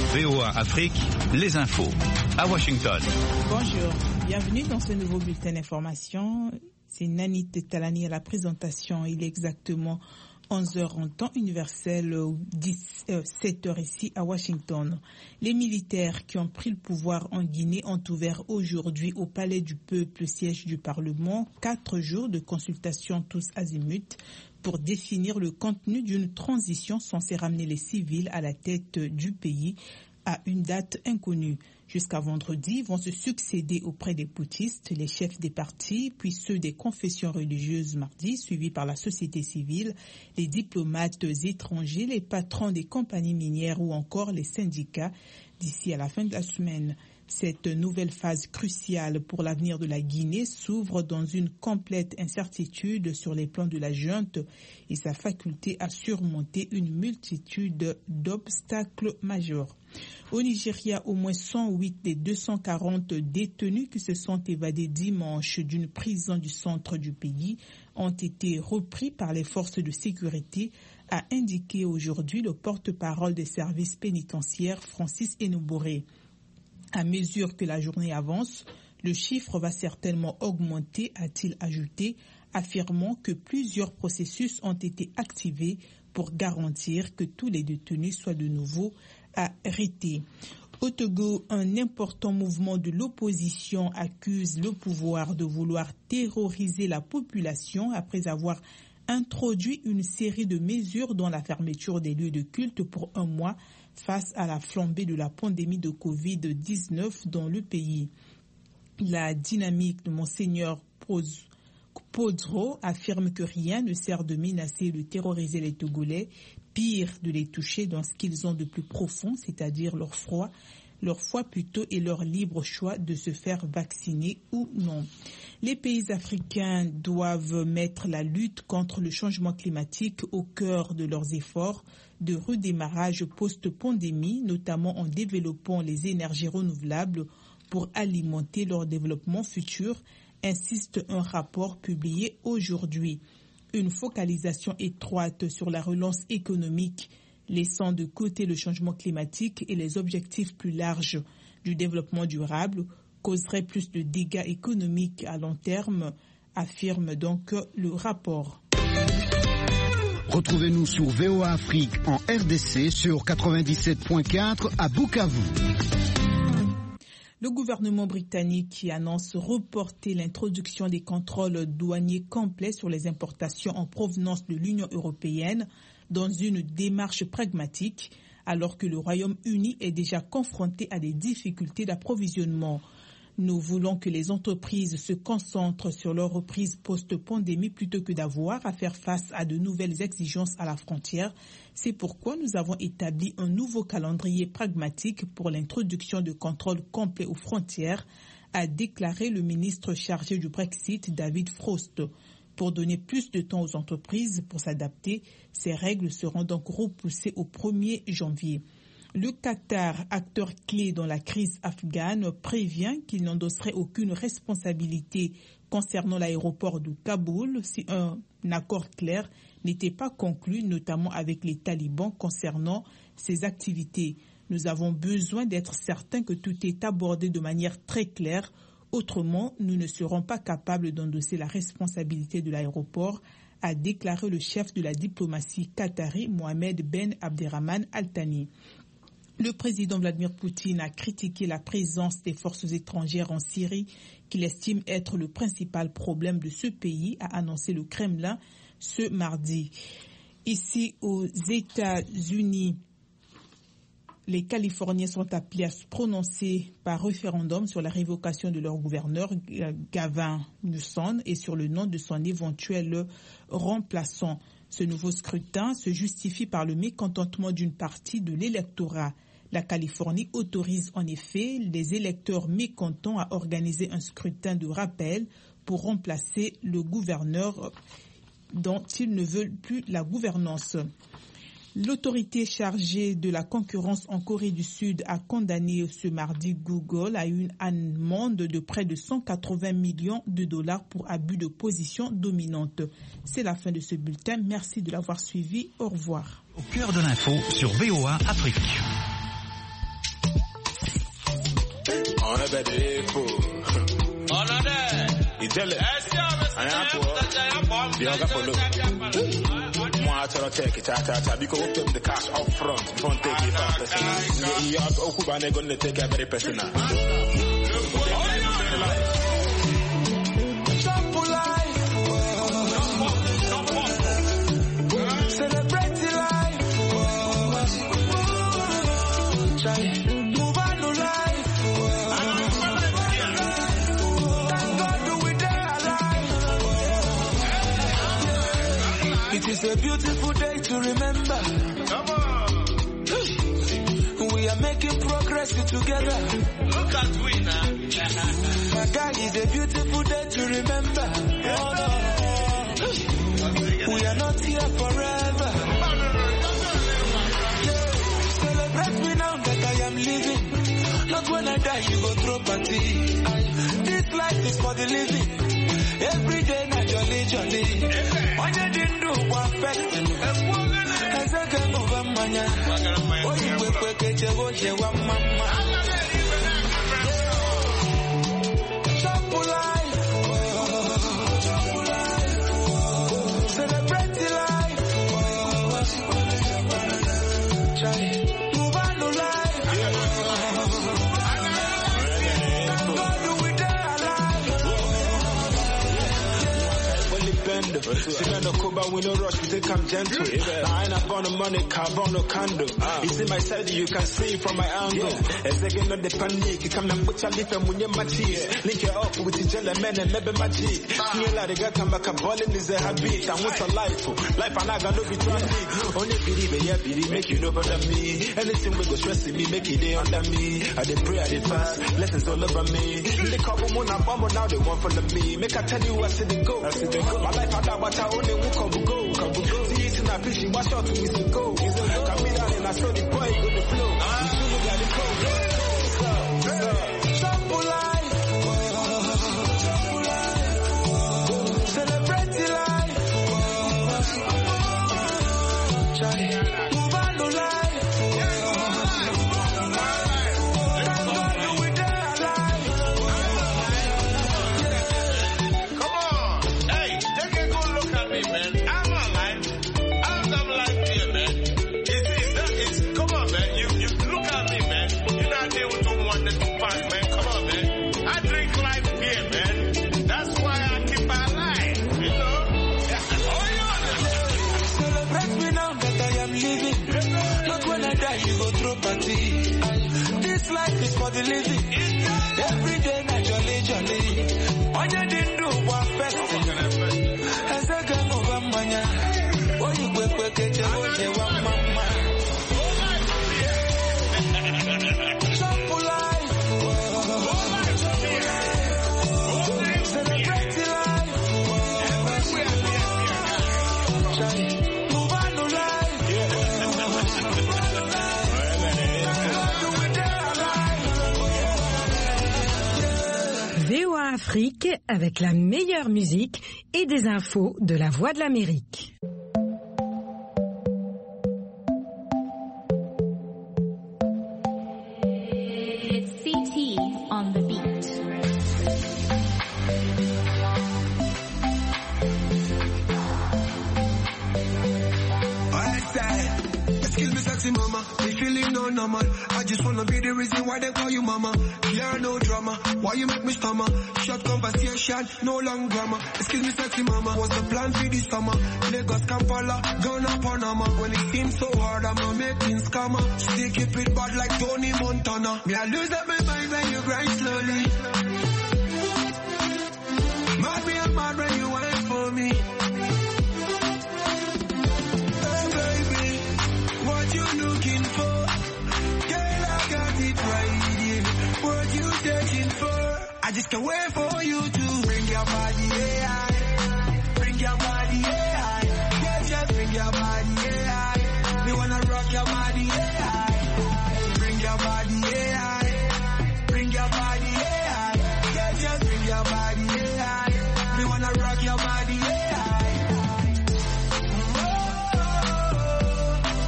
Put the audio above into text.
VOA Afrique, les infos. À Washington. Bonjour, bienvenue dans ce nouveau bulletin d'information. C'est Nanit Talani à la présentation. Il est exactement 11h en temps universel, 7h ici à Washington. Les militaires qui ont pris le pouvoir en Guinée ont ouvert aujourd'hui au Palais du Peuple, siège du Parlement, 4 jours de consultation tous azimuts pour définir le contenu d'une transition censée ramener les civils à la tête du pays à une date inconnue. Jusqu'à vendredi, vont se succéder auprès des putschistes les chefs des partis, puis ceux des confessions religieuses mardi, suivis par la société civile, les diplomates étrangers, les patrons des compagnies minières ou encore les syndicats d'ici à la fin de la semaine. Cette nouvelle phase cruciale pour l'avenir de la Guinée s'ouvre dans une complète incertitude sur les plans de la junte et sa faculté à surmonter une multitude d'obstacles majeurs. Au Nigeria, au moins 108 des 240 détenus qui se sont évadés dimanche d'une prison du centre du pays ont été repris par les forces de sécurité, a indiqué aujourd'hui le porte-parole des services pénitentiaires Francis Enoboré. À mesure que la journée avance, le chiffre va certainement augmenter, a-t-il ajouté, affirmant que plusieurs processus ont été activés pour garantir que tous les détenus soient de nouveau arrêtés. Au Togo, un important mouvement de l'opposition accuse le pouvoir de vouloir terroriser la population après avoir introduit une série de mesures dont la fermeture des lieux de culte pour un mois face à la flambée de la pandémie de Covid-19 dans le pays. La dynamique de Monseigneur Podro affirme que rien ne sert de menacer et de terroriser les Togolais, pire de les toucher dans ce qu'ils ont de plus profond, c'est-à-dire leur foi plutôt et leur libre choix de se faire vacciner ou non. Les pays africains doivent mettre la lutte contre le changement climatique au cœur de leurs efforts de redémarrage post-pandémie, notamment en développant les énergies renouvelables pour alimenter leur développement futur, insiste un rapport publié aujourd'hui. Une focalisation étroite sur la relance économique, laissant de côté le changement climatique et les objectifs plus larges du développement durable, causerait plus de dégâts économiques à long terme, affirme donc le rapport. Retrouvez-nous sur VOA Afrique en RDC sur 97.4 à Bukavu. Le gouvernement britannique qui annonce reporter l'introduction des contrôles douaniers complets sur les importations en provenance de l'Union européenne dans une démarche pragmatique, alors que le Royaume-Uni est déjà confronté à des difficultés d'approvisionnement. Nous voulons que les entreprises se concentrent sur leur reprise post-pandémie plutôt que d'avoir à faire face à de nouvelles exigences à la frontière. C'est pourquoi nous avons établi un nouveau calendrier pragmatique pour l'introduction de contrôles complets aux frontières, a déclaré le ministre chargé du Brexit, David Frost. Pour donner plus de temps aux entreprises pour s'adapter, ces règles seront donc repoussées au 1er janvier. Le Qatar, acteur clé dans la crise afghane, prévient qu'il n'endosserait aucune responsabilité concernant l'aéroport de Kaboul si un accord clair n'était pas conclu, notamment avec les talibans concernant ses activités. Nous avons besoin d'être certains que tout est abordé de manière très claire. Autrement, nous ne serons pas capables d'endosser la responsabilité de l'aéroport, a déclaré le chef de la diplomatie qatari, Mohamed Ben Abderrahman Al Thani. Le président Vladimir Poutine a critiqué la présence des forces étrangères en Syrie, qu'il estime être le principal problème de ce pays, a annoncé le Kremlin ce mardi. Ici aux États-Unis, les Californiens sont appelés à se prononcer par référendum sur la révocation de leur gouverneur, Gavin Newsom, et sur le nom de son éventuel remplaçant. Ce nouveau scrutin se justifie par le mécontentement d'une partie de l'électorat. La Californie autorise en effet les électeurs mécontents à organiser un scrutin de rappel pour remplacer le gouverneur dont ils ne veulent plus la gouvernance. L'autorité chargée de la concurrence en Corée du Sud a condamné ce mardi Google à une amende de près de 180 millions de dollars pour abus de position dominante. C'est la fin de ce bulletin. Merci de l'avoir suivi. Au revoir. Au cœur de l'info sur VOA Afrique. On a better fool. On a day. You tell it. I am for the other follow. More to take it out because we put the cash up front. Don't take it fast. You have Okubane going to take a very personal. It's a beautiful day to remember. Come on. We are making progress together. Look at we now. My guy, it's a beautiful day to remember. We are not here forever. Celebrate me now that I am living. Not when I die, you go throw party. This life is for the living. Every day, not jolly, jolly. When you didn't do one fest, I said, I'm over mania. Oh, you will get your watch, your mama. Celebrate the life. Move on to life. See no Cuba, we no rush, we take come gentle. I ain't about no money, carbon no candle. You see my side, you can see from my angle. As again, not the panic, you come and put your lip and when you're my teeth. Link it up with the jelly man and never magic. Feel like the guy come back, a balling is a habit. And what's a life for? Life and I got no be traffic. Only believe, yeah, believe, make you know better me. Anything we go stressing me, make it day under me. I did pray, I did fast, lessons all over me. They couple more, now they want follow me. Make I tell you, I see the go. My life, I but I only walk up go. See it in a fish, wash out to me to go. Come me down and I saw the boy go the flow. You should look at the code. Shampoo life. Celebrate the life. Move on to life. This life is for the living. Every day, not jolly, jolly. On you didn't do one fest. As a gang over mania. Oh, you quick, get your one mama. Shampoo life. Celebrate the life. Move on to life. VOA Afrique avec la meilleure musique et des infos de la Voix de l'Amérique. It's CT on the beat. Excuse me, sexy mama, me feeling no normal. I just wanna be the reason why they call you mama. Yeah, no drama, why you make me stammer? Short conversation, no long grammar. Excuse me, sexy mama, what's the plan for this summer? Lagos, Kampala, Ghana, Panama. When it seems so hard, I'm not making scammer. Still keep it bad like Tony Montana. Me, I lose up my mind when you grind slowly. Mad me, I'm mad when you wait for me. What you looking for? Girl, I got it right here. What you searching for? I just can't wait for you to bring your body, yeah. Bring your body, yeah. Yeah, just bring your body.